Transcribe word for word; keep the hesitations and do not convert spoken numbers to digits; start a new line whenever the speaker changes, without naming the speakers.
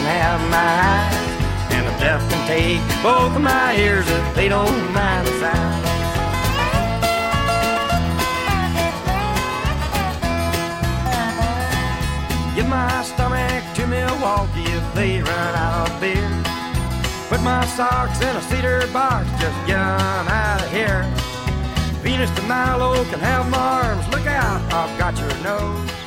can have my eyes, and the deaf can take both of my ears if they don't mind the sound. Give my stomach to Milwaukee if they run out of beer. Put my socks in a cedar box, just get 'em out of here. Venus de Milo can have my arms, look out, I've got your nose.